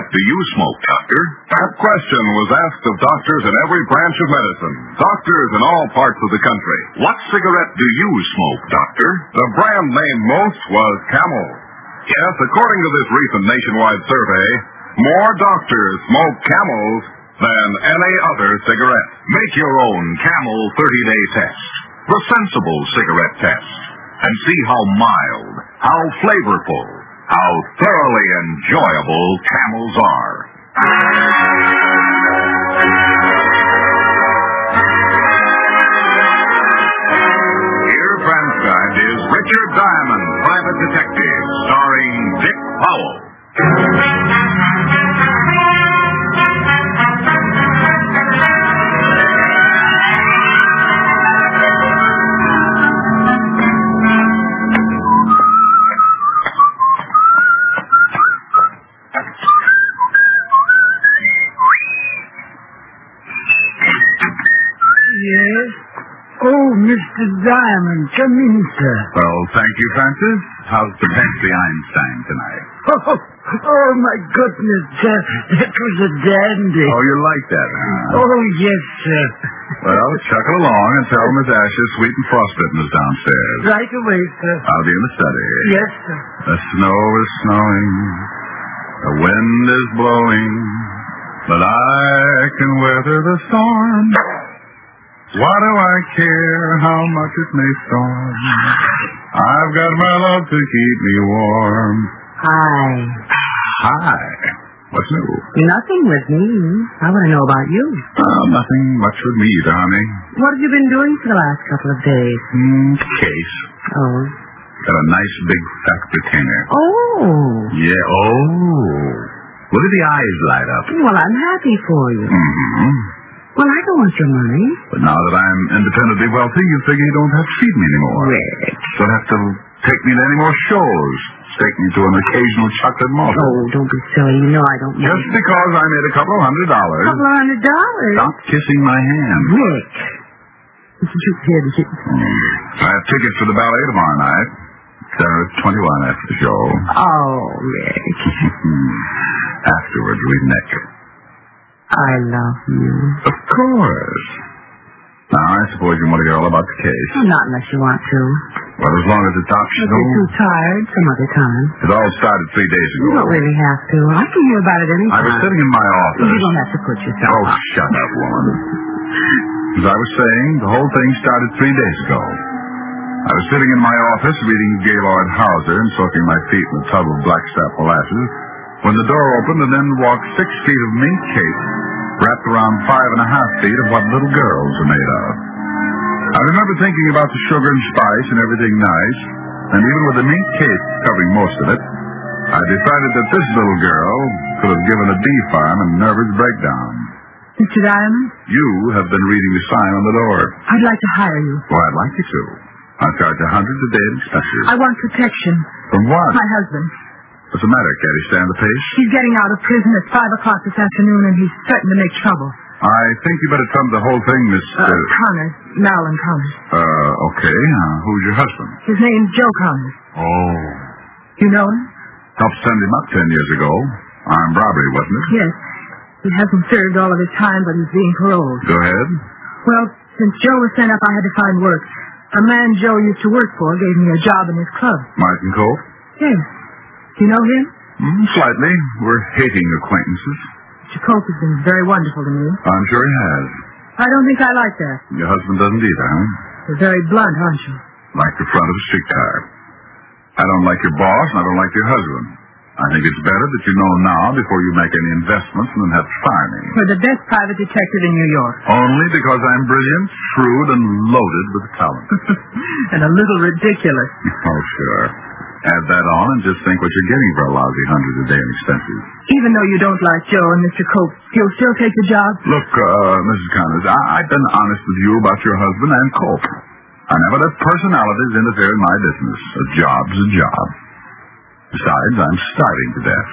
cigarette do you smoke, doctor? That question was asked of doctors in every branch of medicine. Doctors in all parts of the country. What cigarette do you smoke, doctor? The brand named most was Camel. Yes, according to this recent nationwide survey, more doctors smoke Camels than any other cigarette. Make your own Camel 30-day test. The sensible cigarette test. And see how mild, how flavorful, how thoroughly enjoyable Camels are. Here transcribed is Richard Diamond, Private Detective, starring Dick Powell. Mr. Diamond, come in, sir. Well, thank you, Francis. How's the Bentley Einstein tonight? Oh, my goodness, sir. That was a dandy. Oh, you like that, huh? Oh, yes, sir. Well, chuckle along and tell Miss Ashes Sweet and Frostbitten is downstairs. Right away, sir. I'll be in the study. Yes, sir. The snow is snowing. The wind is blowing. But I can weather the storm. Why do I care how much it may storm? I've got my love to keep me warm. Hi. Hi. What's new? Nothing with me. I want to know about you. Nothing much with me either, honey. What have you been doing for the last couple of days? Case. Oh. Got a nice big fat retainer. Oh. Yeah, oh. Look at the eyes light up. Well, I'm happy for you. Mm-hmm. Well, I don't want your money. But now that I'm independently wealthy, you figure you don't have to feed me anymore. Rick. Don't have to take me to any more shows. Take me to an occasional chocolate malt. Oh, don't be silly. You know I don't want Just because I made a couple of $100. $200? Stop kissing my hand. Rick. Did you hear the... I have tickets for the ballet tomorrow night. Sarah's 21 after the show. Oh, Rick. Afterwards, we neck. I love you. Of course. Now, I suppose you want to hear all about the case. Well, not unless you want to. Well, as long as it's If optional. you're too tired, some other time. It all started 3 days ago. You don't really have to. I can hear about it any I was time. sitting in my office. You don't have to put yourself Oh, up. shut up, woman. As I was saying, the whole thing started 3 days ago. I was sitting in my office reading Gaylord Hauser and soaking my feet in a tub of Blackstrap molasses when the door opened and then walked 6 feet of mink cake wrapped around 5.5 feet of what little girls are made of. I remember thinking about the sugar and spice and everything nice, and even with the mink cake covering most of it, I decided that this little girl could have given a bee farm a nervous breakdown. Mr. Diamond? You have been reading the sign on the door. I'd like to hire you. Well, I'd like you to. I charge $100 a day in expenses. I want protection. From what? My husband. What's the matter? Can't he stand the pace? He's getting out of prison at 5 o'clock this afternoon, and he's threatened to make trouble. I think you better tell him the whole thing, Miss... Connors. Marilyn Connors. Okay. Who's your husband? His name's Joe Connors. Oh. You know him? Helped send him up 10 years ago. Armed robbery, wasn't it? Yes. He hasn't served all of his time, but he's being paroled. Go ahead. Well, since Joe was sent up, I had to find work. A man Joe used to work for gave me a job in his club. Martin Cope? Yes. You know him? Slightly. We're hating acquaintances. Mr. Cope has been very wonderful to me. I'm sure he has. I don't think I like that. Your husband doesn't either, huh? You're very blunt, aren't you? Like the front of a streetcar. I don't like your boss, and I don't like your husband. I think it's better that you know now before you make any investments and then have to fire me. You're the best private detective in New York. Only because I'm brilliant, shrewd, and loaded with talent. And a little ridiculous. Oh, sure. Add that on and just think what you're getting for a lousy $100 a day in expenses. Even though you don't like Joe and Mr. Cope, you'll still take the job? Look, Mrs. Connors, I've been honest with you about your husband and Cope. I never let personalities interfere in my business. A job's a job. Besides, I'm starving to death.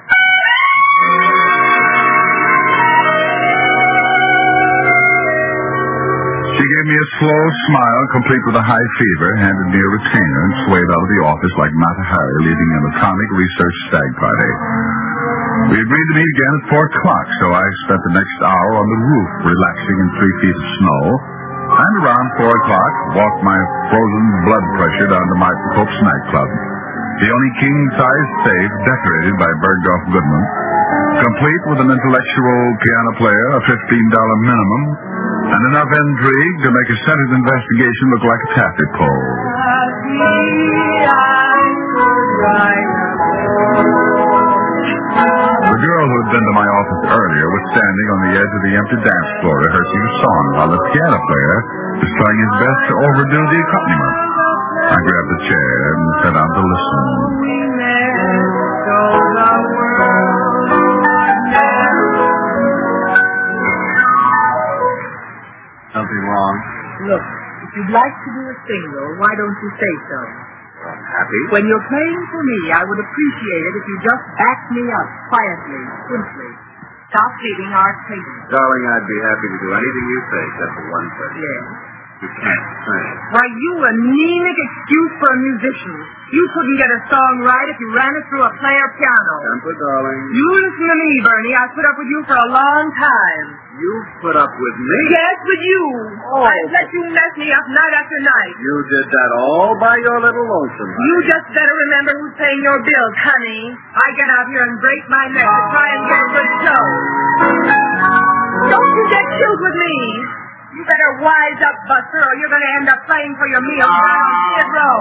She gave me a slow smile, complete with a high fever, handed me a retainer, and swayed out of the office like Mata Hari leading an atomic research stag party. We agreed to meet again at 4 o'clock, so I spent the next hour on the roof, relaxing in 3 feet of snow. And around 4 o'clock, walked my frozen blood pressure down to Martin Cope's nightclub. The only king-size safe decorated by Bergdorf Goodman, complete with an intellectual piano player, a $15 minimum, and enough intrigue to make a Senate investigation look like a taffy pull. The girl who had been to my office earlier was standing on the edge of the empty dance floor rehearsing a song while the piano player was trying his best to overdo the accompaniment. I grabbed a chair and sat down to listen. Something wrong? Look, if you'd like to do a single, why don't you say so? I'm happy. When you're playing for me, I would appreciate it if you just backed me up quietly, simply. Stop feeding our Clayton. Darling, I'd be happy to do anything you say, except for one thing. Yes. You can't sing. Why, you anemic excuse for a musician. You couldn't get a song right if you ran it through a player piano. Temper, darling. You listen to me, Bernie. I've put up with you for a long time. You've put up with me? Yes, with you. Oh. I've let you mess me up night after night. You did that all by your little lonesome, honey. You just better remember who's paying your bills, honey. I get out here and break my neck to try and get a good show. Don't you get cute with me. You better wise up, Buster, or you're going to end up playing for your meals right on Skid Row.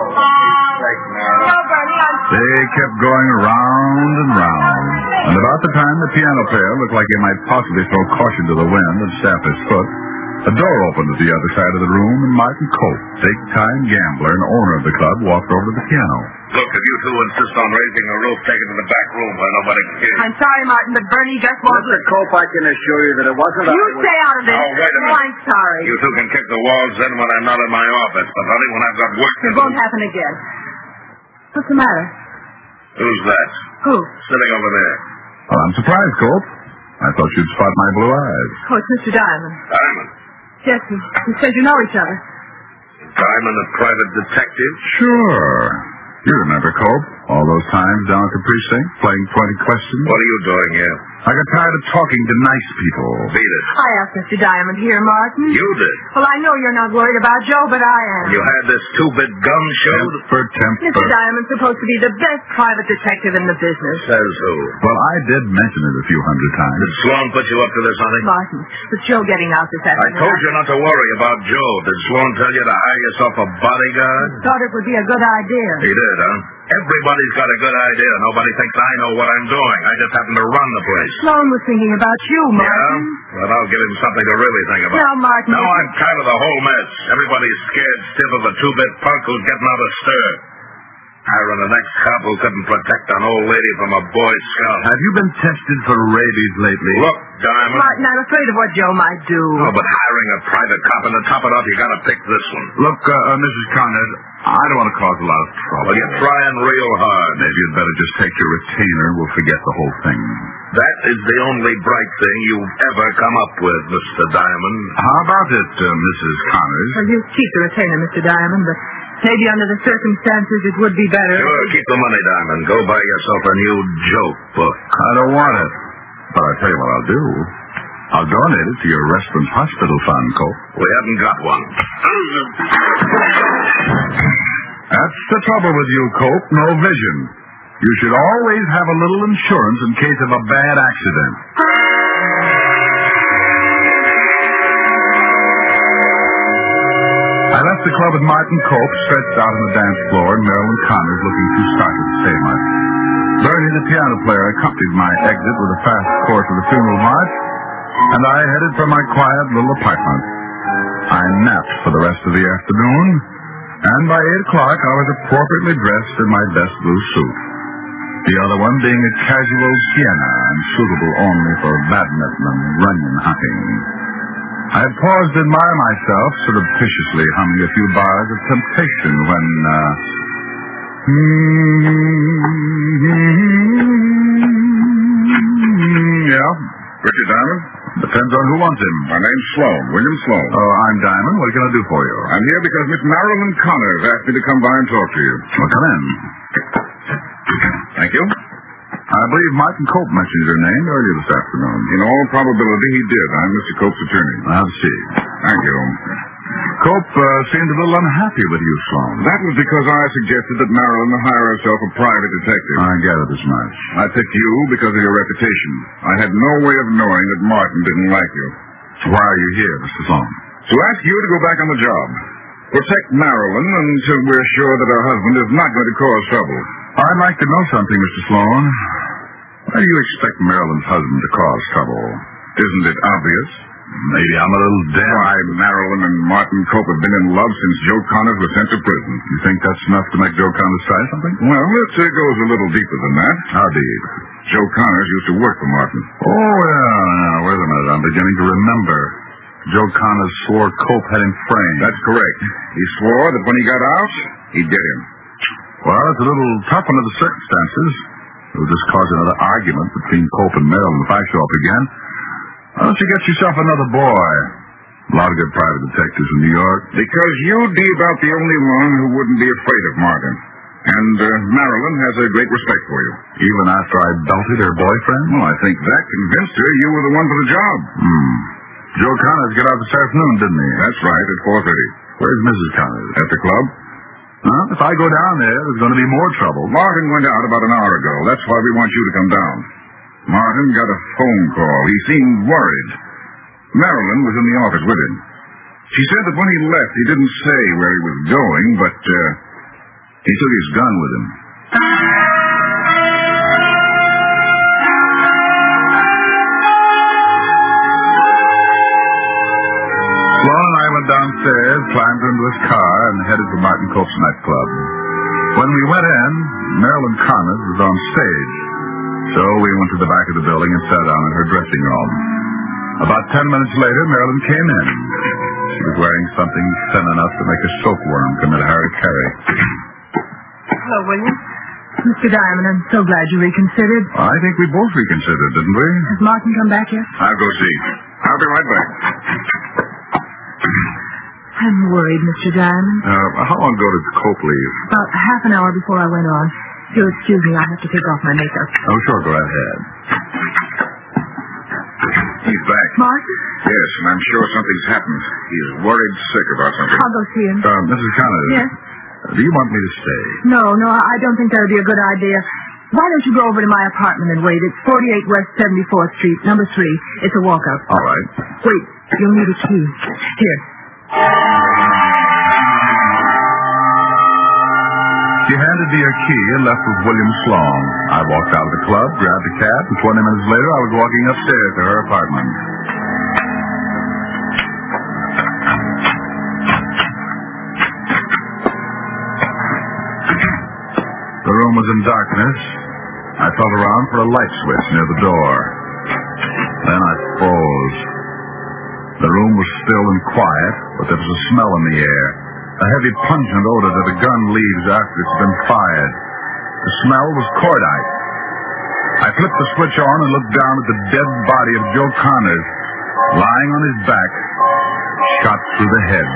No, Bernie, They kept going round and round. And about the time the piano player looked like he might possibly throw caution to the wind and stamp his foot, a door opened at the other side of the room, and Martin Cope, big-time gambler and owner of the club, walked over to the piano. Look, if you two insist on raising a roof, take it to the back room where nobody can hear you. I'm sorry, Martin, but Bernie just won't... Mr. Cope, I can assure you that it wasn't... You stay out of this. Oh, wait a minute. I'm sorry. You two can kick the walls in when I'm not in my office, but only when I've got work to It do. won't happen again. What's the matter? Who's that? Who? Sitting over there. Well, I'm surprised, Cope. I thought you'd spot my blue eyes. Oh, it's Mr. Diamond. Diamond. Yes, he says you know each other. Diamond, a private detective? Sure. You remember, Cope, all those times down at the precinct, playing 20 questions? What are you doing here? I got tired of talking to nice people. Beat it. I asked Mr. Diamond here, Martin. You did. Well, I know you're not worried about Joe, but I am. You had this two-bit gun show? Temper. Mr. Diamond's supposed to be the best private detective in the business. Says who? Well, I did mention it a few hundred times. Did Sloan put you up to this, honey? Martin, with Joe getting out this I afternoon... told you not to worry about Joe. Did Sloan tell you to hire yourself a bodyguard? Thought it would be a good idea. He did, huh? Everybody's got a good idea. Nobody thinks I know what I'm doing. I just happen to run the place. Sloan was thinking about you, Martin. Yeah? Well, I'll give him something to really think about. Now, Martin... Now I'm tired of the whole mess. Everybody's scared stiff of a two-bit punk who's getting out of stir. Hiring an ex-cop who couldn't protect an old lady from a Boy Scout. Have you been tested for rabies lately? Look, Diamond. Martin, I'm afraid of what Joe might do. Oh, but hiring a private cop and to top it off, you gotta pick this one. Look, Mrs. Conrad, I don't want to cause a lot of trouble. Well, you're trying real hard. Maybe you'd better just take your retainer. We'll forget the whole thing. That is the only bright thing you've ever come up with, Mr. Diamond. How about it, Mrs. Connors? Well, you keep the retainer, Mr. Diamond, but maybe under the circumstances it would be better. Sure, keep the money, Diamond. Go buy yourself a new joke book. I don't want it. But I'll tell you what I'll do. I'll donate it to your restaurant's hospital fund, Cope. We haven't got one. That's the trouble with you, Cope. No vision. You should always have a little insurance in case of a bad accident. I left the club with Martin Cope stretched out on the dance floor and Marilyn Connors looking too startled to say much. Bernie, the piano player, accompanied my exit with a fast course of the funeral march, and I headed for my quiet little apartment. I napped for the rest of the afternoon, and by 8 o'clock I was appropriately dressed in my best blue suit. The other one being a casual sienna and suitable only for badminton and runyon hunting. I had paused to admire myself, surreptitiously humming a few bars of Temptation when, yeah? Richard Diamond? Depends on who wants him. My name's Sloan, William Sloan. Oh, I'm Diamond. What can I do for you? I'm here because Miss Marilyn Connors asked me to come by and talk to you. Well, come in. Thank you. I believe Martin Cope mentioned your name earlier this afternoon. In all probability, he did. I'm Mr. Cope's attorney. I'll see. Thank you. Cope seemed a little unhappy with you, Sloan. That was because I suggested that Marilyn hire herself a private detective. I gathered as much. I picked you because of your reputation. I had no way of knowing that Martin didn't like you. Why are you here, Mr. Sloan? To ask you to go back on the job. Protect Marilyn until we're sure that her husband is not going to cause trouble. I'd like to know something, Mr. Sloan. Why do you expect Marilyn's husband to cause trouble? Isn't it obvious? Maybe I'm a little dense. Why, Marilyn and Martin Cope have been in love since Joe Connors was sent to prison. You think that's enough to make Joe Connors try something? Well, it goes a little deeper than that. How deep? Joe Connors used to work for Martin. Oh, yeah. Wait a minute. I'm beginning to remember. Joe Connors swore Cope had him framed. That's correct. He swore that when he got out, he'd get him. Well, it's a little tough under the circumstances. It would just cause another argument between Cope and Marilyn if I show up again. Why don't you get yourself another boy? A lot of good private detectives in New York. Because you'd be about the only one who wouldn't be afraid of Martin. And Marilyn has a great respect for you. Even after I belted her boyfriend? Well, I think that convinced her you were the one for the job. Joe Connors got out this afternoon, didn't he? That's right, at 4:30. Where's Mrs. Connors? At the club. Well, if I go down there, there's going to be more trouble. Martin went out about an hour ago. That's why we want you to come down. Martin got a phone call. He seemed worried. Marilyn was in the office with him. She said that when he left, he didn't say where he was going, but he took his gun with him. Sloan and I went downstairs, climbed into his car, and headed for Martin Cope's nightclub. When we went in, Marilyn Connors was on stage. So we went to the back of the building and sat down in her dressing room. About 10 minutes later, Marilyn came in. She was wearing something thin enough to make a silkworm commit a hara-kiri. Hello, William. Mr. Diamond, I'm so glad you reconsidered. I think we both reconsidered, didn't we? Has Martin come back yet? I'll go see. I'll be right back. I'm worried, Mr. Diamond. How long ago did Cope leave? About half an hour before I went on. If you'll excuse me, I have to take off my makeup. Oh, sure, go ahead. He's back. Martin? Yes, and I'm sure something's happened. He's worried sick about something. I'll go see him. Mrs. Connors. Yes? Do you want me to stay? No, I don't think that would be a good idea. Why don't you go over to my apartment and wait? It's 48 West 74th Street, number 3. It's a walk-up. All right. Wait, you'll need a key. Here. She handed me a key and left with William Sloan. I walked out of the club, grabbed a cab, and 20 minutes later I was walking upstairs to her apartment. The room was in darkness. I felt around for a light switch near the door. Then I froze. The room was still and quiet, but there was a smell in the air. A heavy, pungent odor that a gun leaves after it's been fired. The smell was cordite. I flipped the switch on and looked down at the dead body of Joe Connors, lying on his back, shot through the head.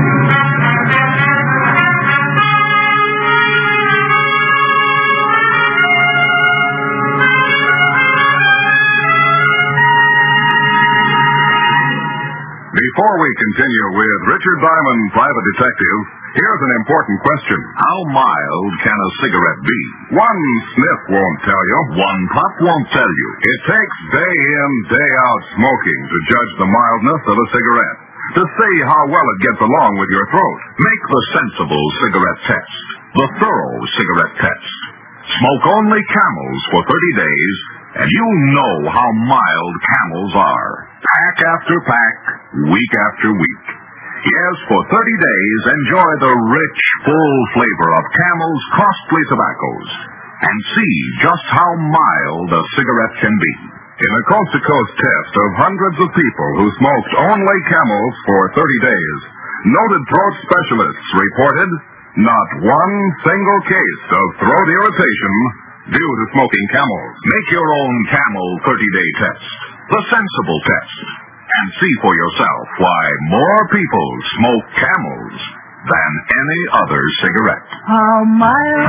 Before we continue with Richard Diamond, Private Detective, here's an important question. How mild can a cigarette be? One sniff won't tell you. One puff won't tell you. It takes day in, day out smoking to judge the mildness of a cigarette, to see how well it gets along with your throat. Make the sensible cigarette test, the thorough cigarette test. Smoke only Camels for 30 days, and you know how mild Camels are. Pack after pack, week after week. Yes, for 30 days, enjoy the rich, full flavor of Camel's costly tobaccos, and see just how mild a cigarette can be. In a coast-to-coast test of hundreds of people who smoked only Camels for 30 days, noted throat specialists reported not one single case of throat irritation due to smoking Camels. Make your own Camel 30-day test, the sensible test, and see for yourself why more people smoke Camels than any other cigarette. How mild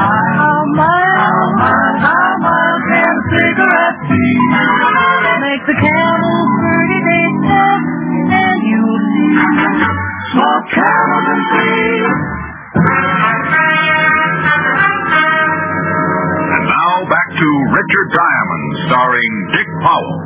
can a cigarette be? Make the Camel pretty tasteless, and you'll see. Smoke Camels and see. And now back to Richard Diamond, starring Dick Powell.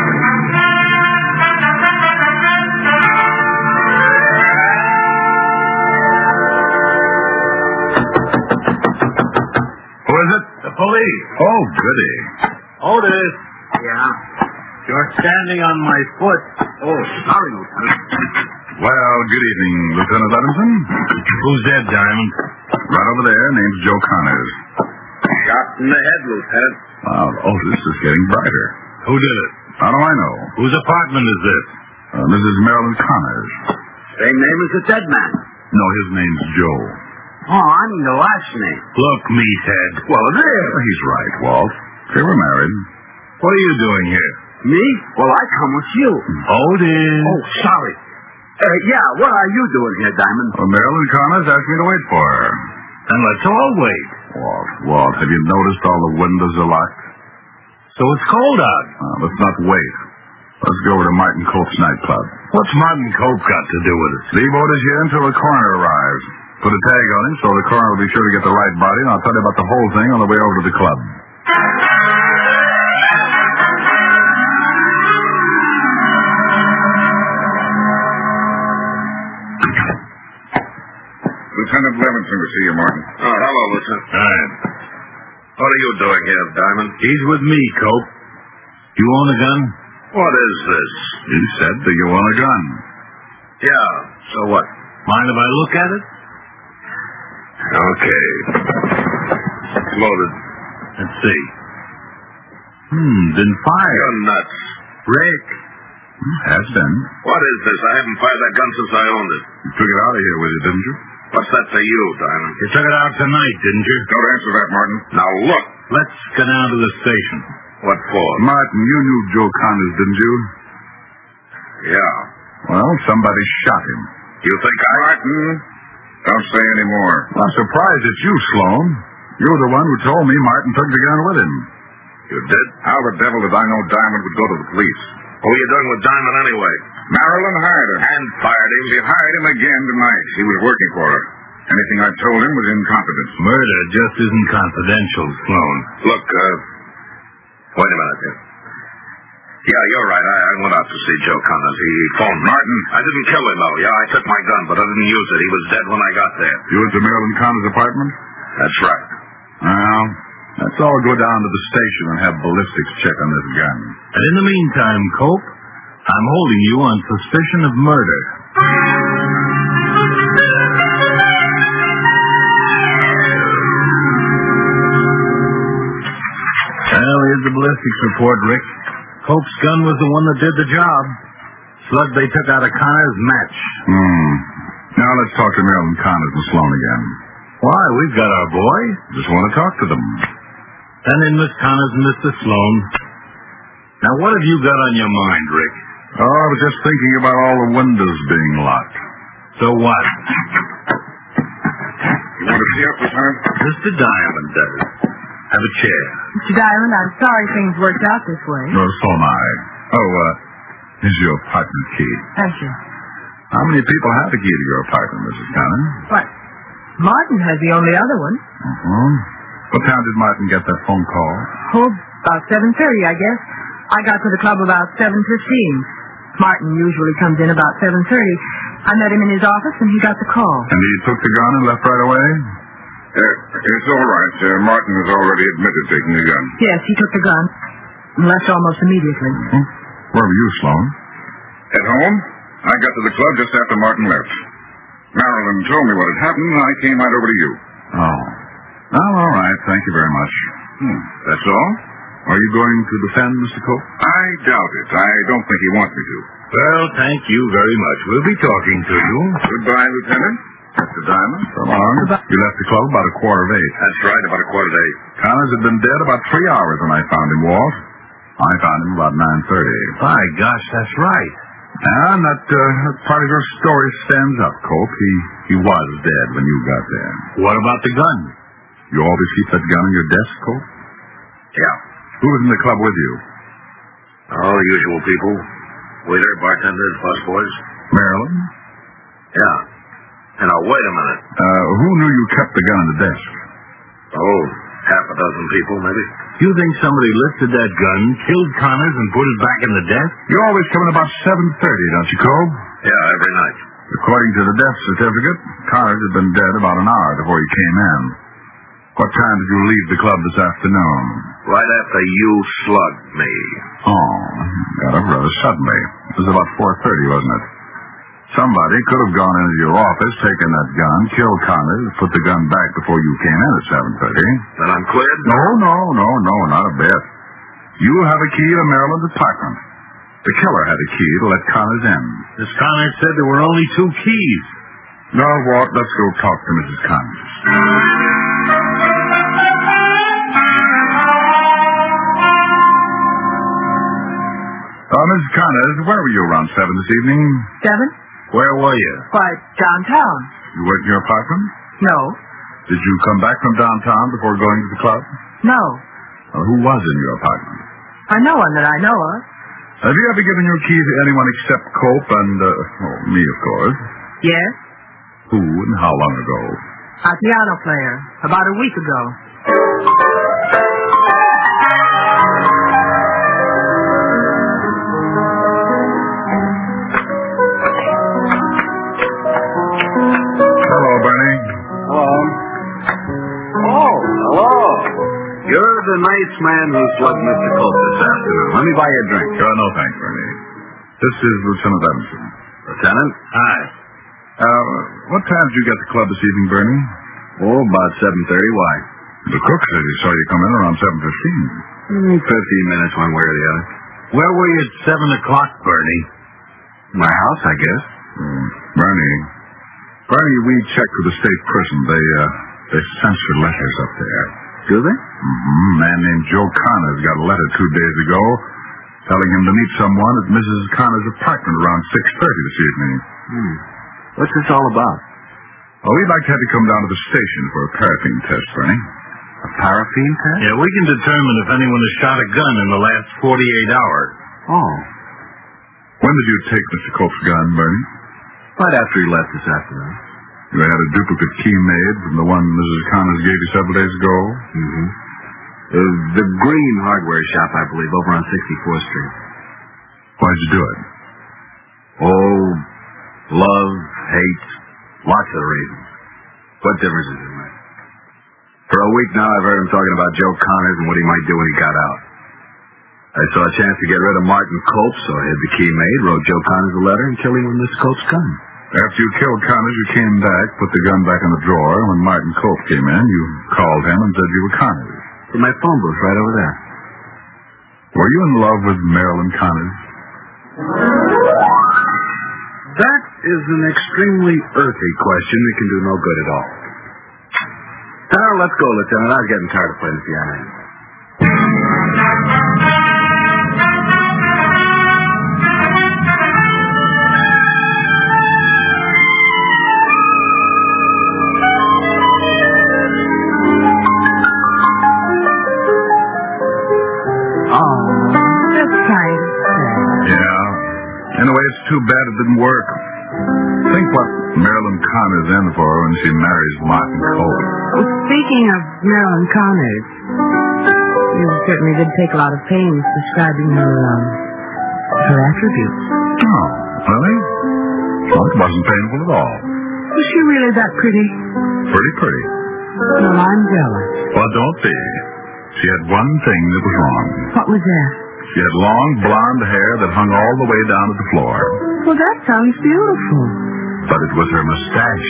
Who is it? The police. Oh, goody. Otis. Yeah? You're standing on my foot. Oh, sorry, Lieutenant. Well, good evening, Lieutenant Levinson. Who's dead, Diamond? Right over there, name's Joe Connors. Shot in the head, Lieutenant. Wow, Otis is getting brighter. Who did it? How do I know? Whose apartment is this? Mrs. Marilyn Connors. Same name as the dead man. No, his name's Joe. Oh, I mean the last name. Look, meathead. Well, it is. He's right, Walt. They were married. What are you doing here? Me? Well, I come with you. Otis. Oh, sorry. Yeah, what are you doing here, Diamond? Well, Marilyn Connors asked me to wait for her. Then let's all wait. Walt, have you noticed all the windows are locked? So it's cold out. Let's not wait. Let's go over to Martin Cope's nightclub. What's Martin Cope got to do with it? Leave Otis here until the coroner arrives. Put a tag on him so the coroner will be sure to get the right body, and I'll tell you about the whole thing on the way over to the club. Lieutenant Levinson to see you, Martin. Oh, hello, Lieutenant. Hi. What are you doing here, Diamond? He's with me, Cope. You own a gun? What is this? He said that you own a gun. Yeah, so what? Mind if I look at it? Okay. Loaded. Let's see. Been fired. You're nuts. Rick. Has been. What is this? I haven't fired that gun since I owned it. You took it out of here with you, didn't you? What's that to you, Diamond? You took it out tonight, didn't you? Don't answer that, Martin. Now look. Let's go down to the station. What for? Martin, you knew Joe Connors, didn't you? Yeah. Well, somebody shot him. You think Martin, don't say any more. I'm surprised it's you, Sloan. You're the one who told me Martin took the gun with him. You did? How the devil did I know Diamond would go to the police? What were you doing with Diamond anyway? Marilyn hired him. And fired him. She hired him again tonight. He was working for her. Anything I told him was in confidence. Murder just isn't confidential, Sloan. Look, wait a minute here. Yeah, you're right. I went out to see Joe Connors. He phoned me. Martin. I didn't kill him, though. Yeah, I took my gun, but I didn't use it. He was dead when I got there. You went to Marilyn Connors' apartment? That's right. Well, let's all go down to the station and have ballistics check on this gun. And in the meantime, Cope, I'm holding you on suspicion of murder. Well, here's the ballistics report, Rick. Cope's gun was the one that did the job. Slug they took out of Connors matched. Now let's talk to Marilyn Connors and Sloan again. Why? We've got our boy. Just want to talk to them. And then Miss Connors and Mr. Sloan. Now, what have you got on your mind, Rick? Oh, I was just thinking about all the windows being locked. So what? You want to see us, Lieutenant? Mr. Diamond does. Have a chair. Mr. Diamond, I'm sorry things worked out this way. No, so am I. Oh, here's your apartment key. Thank you. How many people have the key to your apartment, Mrs. Connors? What? Martin has the only other one. What time did Martin get that phone call? Oh, about 7:30, I guess. I got to the club about 7:15. Martin usually comes in about 7:30. I met him in his office, and he got the call. And he took the gun and left right away? It's all right. Martin has already admitted taking the gun. Yes, he took the gun and left almost immediately. Where were you, Sloan? At home, I got to the club just after Martin left. Marilyn told me what had happened, and I came right over to you. Oh. Well, all right. Thank you very much. That's all? Are you going to defend Mr. Cope? I doubt it. I don't think he wants me to. Well, thank you very much. We'll be talking to you. Goodbye, Lieutenant. Mr. Diamond. So long. You left the club about 7:15. That's right, about 7:15. Connors had been dead about 3 hours when I found him, Walt. I found him about 9:30. My gosh, that's right. And that part of your story stands up, Cope. He He was dead when you got there. What about the gun? You always keep that gun on your desk, Cope? Yeah. Who was in the club with you? Oh, usual people. Waiter, bartenders, busboys. Marilyn? Yeah. And now, wait a minute. Who knew you kept the gun on the desk? Oh, half a dozen people, maybe. You think somebody lifted that gun, killed Connors, and put it back in the desk? You always come in about 7:30, don't you, Cope? Yeah, every night. According to the death certificate, Connors had been dead about an hour before you came in. What time did you leave the club this afternoon? Right after you slugged me. Oh, got up rather suddenly. It was about 4:30, wasn't it? Somebody could have gone into your office, taken that gun, killed Connors, put the gun back before you came in at 7:30. Then I'm cleared? No, not a bit. You have a key to Maryland's apartment. The killer had a key to let Connors in. Miss Connors said there were only 2 keys. Now, Walt, let's go talk to Mrs. Connors. Mrs. Connors, where were you around 7 this evening? 7? Where were you? Why, downtown. You went in your apartment? No. Did you come back from downtown before going to the club? No. Who was in your apartment? No one that I know of. Have you ever given your key to anyone except Cope and, me, of course? Yes? Who and how long ago? A piano player. About a week ago. Hello, Bernie. Hello. Oh, hello. You're the nice man who slugged Mr. Cope this afternoon. Let me buy you a drink. No, thanks, Bernie. This is Lieutenant Evanson. Lieutenant? Hi. What time did you get to the club this evening, Bernie? Oh, about 7:30. Why? The cook said he saw you come in around 7:15. 15 minutes one way or the other. Where were you at 7 o'clock, Bernie? My house, I guess. Bernie, we checked with the state prison. They censor letters up there. Do they? Mm-hmm. A man named Joe Connors got a letter 2 days ago telling him to meet someone at Mrs. Connors' apartment around 6:30 this evening. What's this all about? Well, we'd like to have you come down to the station for a paraffin test, Bernie. A paraffin test? Yeah, we can determine if anyone has shot a gun in the last 48 hours. Oh. When did you take Mr. Cope's gun, Bernie? Right after he left this afternoon. You had a duplicate key made from the one Mrs. Connors gave you several days ago? Mm-hmm. The Green Hardware Shop, I believe, over on 64th Street. Why'd you do it? Oh, love, hate, lots of reasons. What difference does it make? For a week now, I've heard him talking about Joe Connors and what he might do when he got out. I saw a chance to get rid of Martin Cope, so I had the key made, wrote Joe Connors a letter, and killed him with Miss Cope's gun. After you killed Connors, you came back, put the gun back in the drawer. When Martin Cope came in, you called him and said you were Connors. From my phone booth right over there. Were you in love with Marilyn Connors? That is an extremely earthy question that can do no good at all. Now, let's go, Lieutenant. I was getting tired of playing the piano. Too bad it didn't work. Think what Marilyn Connors in for when she marries Martin Cope. Speaking of Marilyn Connors, you certainly did take a lot of pains describing her attributes. Oh, really? Well, it wasn't painful at all. Was she really that pretty? Pretty. Well, I'm jealous. Well, don't be. She had one thing that was wrong. What was that? She had long blonde hair that hung all the way down to the floor. Well, that sounds beautiful. But it was her mustache.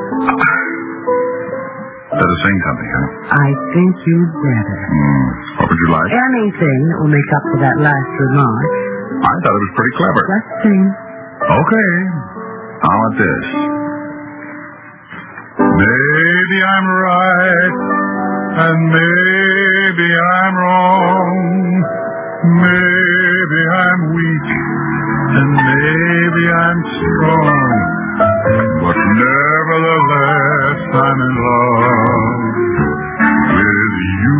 Better sing something, huh? I think you'd better. What would you like? Anything that will make up for that last remark. I thought it was pretty clever. Just sing. Okay. How about this? Maybe I'm right, and maybe I'm wrong. Maybe I'm weak, and maybe I'm strong. But never nevertheless I'm in love with you.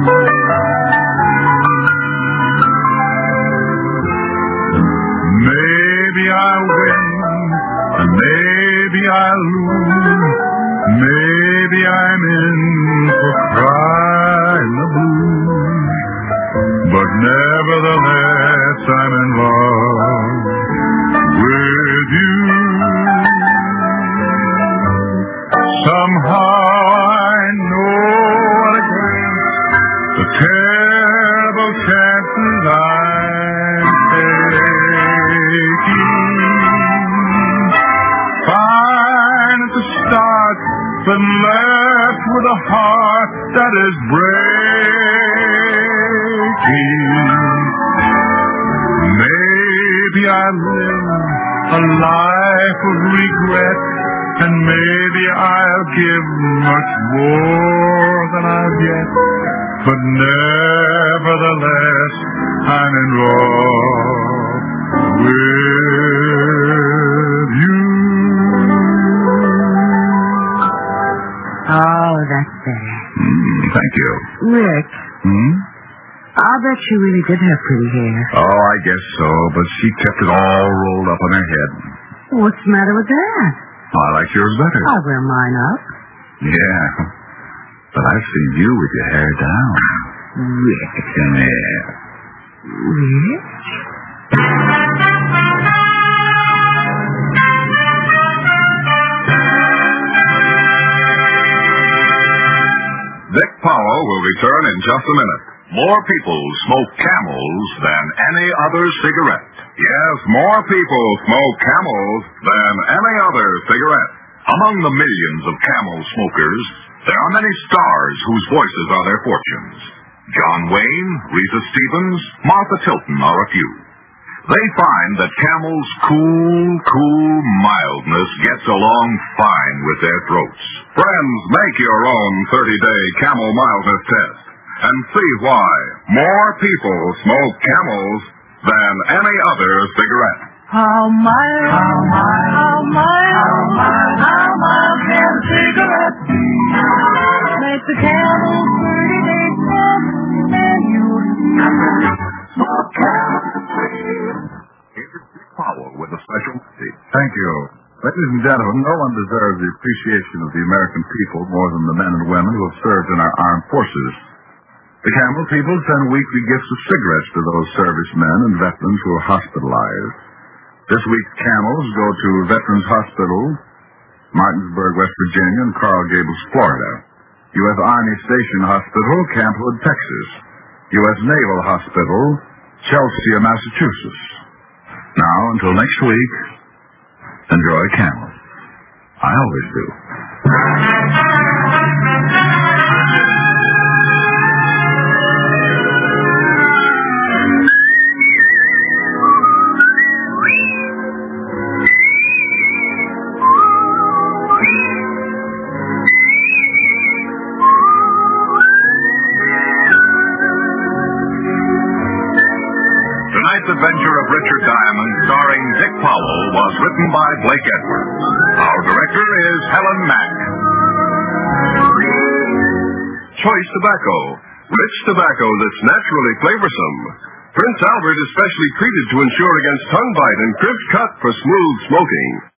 Maybe I'll win, and maybe I'll lose. Maybe I'm in for crying the blues. But nevertheless I'm in love with you. Somehow I know at a glance the terrible chances I'm taking. Fine at the start, but left with a heart that is breaking. Maybe I live a life of regret, and maybe I'll give much more than I'll get, but nevertheless I'm in love with you. Oh, that's better. Thank you. Rick, I'll bet she really did have pretty hair. Oh, I guess so, but she kept it all rolled up on her head. What's the matter with that? I like yours better. I'll wear mine up. Yeah, but I've seen you with your hair down. Rick. Yeah. Rick? Dick Powell will return in just a minute. More people smoke Camels than any other cigarette. Yes, more people smoke Camels than any other cigarette. Among the millions of Camel smokers, there are many stars whose voices are their fortunes. John Wayne, Rita Stevens, Martha Tilton are a few. They find that Camel's cool mildness gets along fine with their throats. Friends, make your own 30-day Camel mildness test and see why more people smoke Camels than any other cigarette. How mild can a cigarette be? Make the Camel 30-day test, and you'll see. Smoke Camel. Here's Dick Powell with a special message. Thank you. Ladies and gentlemen, no one deserves the appreciation of the American people more than the men and women who have served in our armed forces. The Camel people send weekly gifts of cigarettes to those servicemen and veterans who are hospitalized. This week's Camels go to Veterans Hospital, Martinsburg, West Virginia, and Coral Gables, Florida. U.S. Army Station Hospital, Camp Hood, Texas. U.S. Naval Hospital, Chelsea, Massachusetts. Now, until next week, enjoy Camel. I always do. Tonight's adventure of Richard Diamond, starring Dick Powell, was written by Blake Edwards. Our director is Helen Mack. Choice tobacco. Rich tobacco that's naturally flavorsome. Prince Albert is specially treated to ensure against tongue bite and crisp cut for smooth smoking.